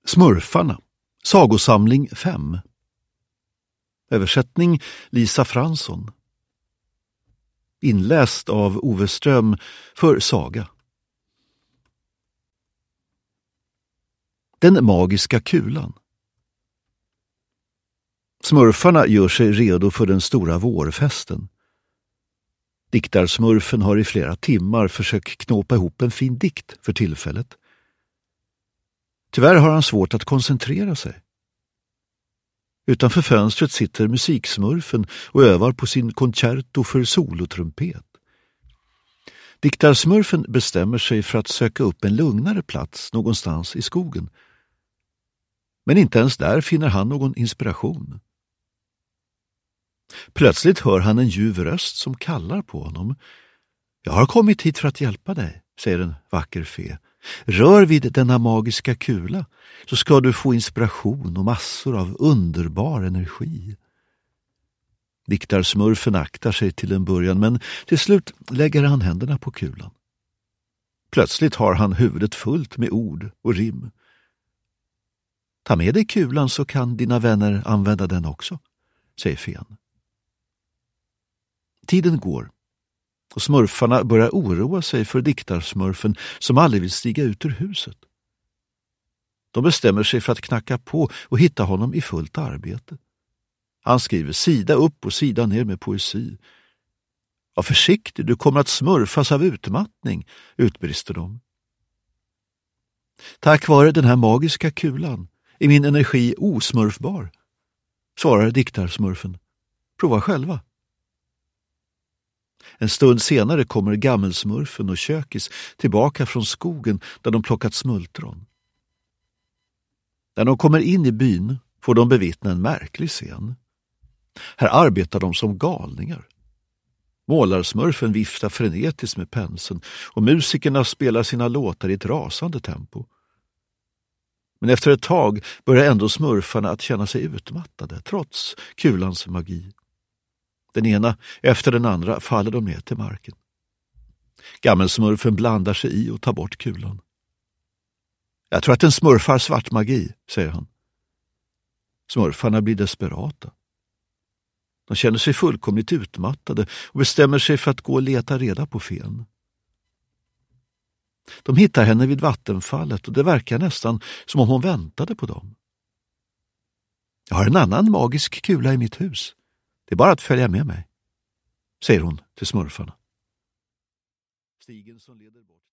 Smurfarna, sagosamling 5. Översättning Lisa Fransson. Inläst av Ove Ström för Saga. Den magiska kulan. Smurfarna gör sig redo för den stora vårfesten. Diktarsmurfen har i flera timmar försökt knåpa ihop en fin dikt för tillfället. Tyvärr har han svårt att koncentrera sig. Utanför fönstret sitter musiksmurfen och övar på sin concerto för solotrumpet. Diktarsmurfen bestämmer sig för att söka upp en lugnare plats någonstans i skogen. Men inte ens där finner han någon inspiration. Plötsligt hör han en ljuv röst som kallar på honom. Jag har kommit hit för att hjälpa dig, säger en vacker fe. Rör vid denna magiska kula så ska du få inspiration och massor av underbar energi. Diktarsmurfen aktar sig till en början, men till slut lägger han händerna på kulan. Plötsligt har han huvudet fullt med ord och rim. Ta med dig kulan så kan dina vänner använda den också, säger fen. Tiden går och smurfarna börjar oroa sig för diktarsmurfen som aldrig vill stiga ut ur huset. De bestämmer sig för att knacka på och hitta honom i fullt arbete. Han skriver sida upp och sida ner med poesi. Var försiktig, du kommer att smurfas av utmattning, utbrister de. Tack vare den här magiska kulan är min energi osmurfbar, svarar diktarsmurfen. Prova själva. En stund senare kommer gammelsmurfen och kökis tillbaka från skogen där de plockat smultron. När de kommer in i byn får de bevittna en märklig scen. Här arbetar de som galningar. Målarsmurfen viftar frenetiskt med penseln och musikerna spelar sina låtar i ett rasande tempo. Men efter ett tag börjar ändå smurfarna att känna sig utmattade trots kulans magi. Den ena efter den andra faller de ner till marken. Gammelsmurfen blandar sig i och tar bort kulan. Jag tror att den smurfar svart magi, säger han. Smurfarna blir desperata. De känner sig fullkomligt utmattade och bestämmer sig för att gå och leta reda på fen. De hittar henne vid vattenfallet och det verkar nästan som om hon väntade på dem. Jag har en annan magisk kula i mitt hus. Det är bara att följa med mig, säger hon till smurfarna. Stigen som leder bort